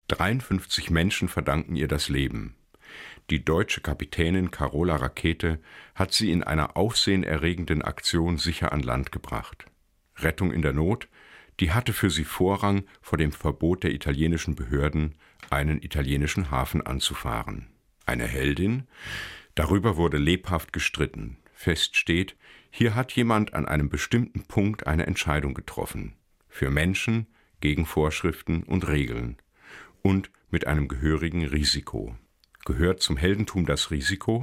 53 Menschen verdanken ihr das Leben. Die deutsche Kapitänin Carola Rakete hat sie in einer aufsehenerregenden Aktion sicher an Land gebracht. Rettung in der Not, die hatte für sie Vorrang vor dem Verbot der italienischen Behörden, einen italienischen Hafen anzufahren. Eine Heldin? Darüber wurde lebhaft gestritten. Fest steht, hier hat jemand an einem bestimmten Punkt eine Entscheidung getroffen. Für Menschen, gegen Vorschriften und Regeln. Und mit einem gehörigen Risiko. Gehört zum Heldentum das Risiko?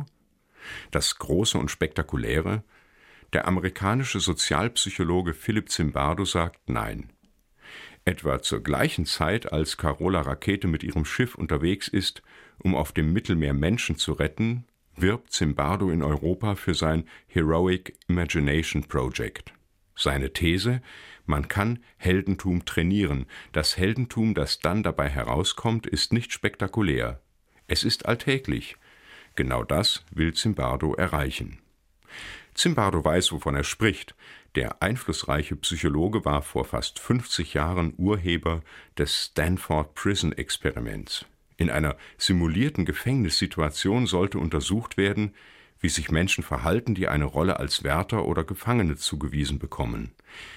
Das Große und Spektakuläre? Der amerikanische Sozialpsychologe Philipp Zimbardo sagt nein. Etwa zur gleichen Zeit, als Carola Rakete mit ihrem Schiff unterwegs ist, um auf dem Mittelmeer Menschen zu retten, wirbt Zimbardo in Europa für sein Heroic Imagination Project. Seine These: Man kann Heldentum trainieren. Das Heldentum, das dann dabei herauskommt, ist nicht spektakulär. Es ist alltäglich. Genau das will Zimbardo erreichen. Zimbardo weiß, wovon er spricht. Der einflussreiche Psychologe war vor fast 50 Jahren Urheber des Stanford Prison Experiments. In einer simulierten Gefängnissituation sollte untersucht werden, wie sich Menschen verhalten, die eine Rolle als Wärter oder Gefangene zugewiesen bekommen.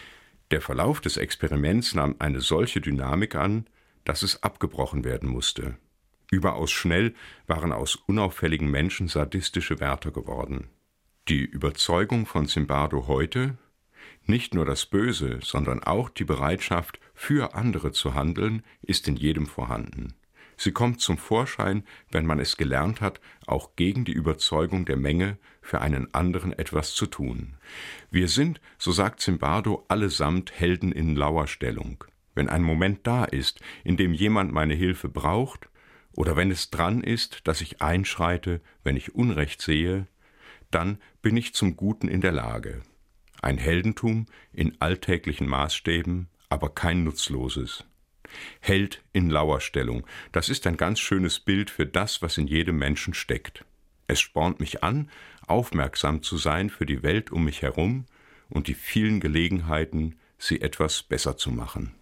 Der Verlauf des Experiments nahm eine solche Dynamik an, dass es abgebrochen werden musste. Überaus schnell waren aus unauffälligen Menschen sadistische Wärter geworden. Die Überzeugung von Zimbardo heute: Nicht nur das Böse, sondern auch die Bereitschaft, für andere zu handeln, ist in jedem vorhanden. Sie kommt zum Vorschein, wenn man es gelernt hat, auch gegen die Überzeugung der Menge für einen anderen etwas zu tun. Wir sind, so sagt Zimbardo, allesamt Helden in Lauerstellung. Wenn ein Moment da ist, in dem jemand meine Hilfe braucht, oder wenn es dran ist, dass ich einschreite, wenn ich Unrecht sehe, dann bin ich zum Guten in der Lage. Ein Heldentum in alltäglichen Maßstäben, aber kein nutzloses. Held in Lauerstellung, das ist ein ganz schönes Bild für das, was in jedem Menschen steckt. Es spornt mich an, aufmerksam zu sein für die Welt um mich herum und die vielen Gelegenheiten, sie etwas besser zu machen.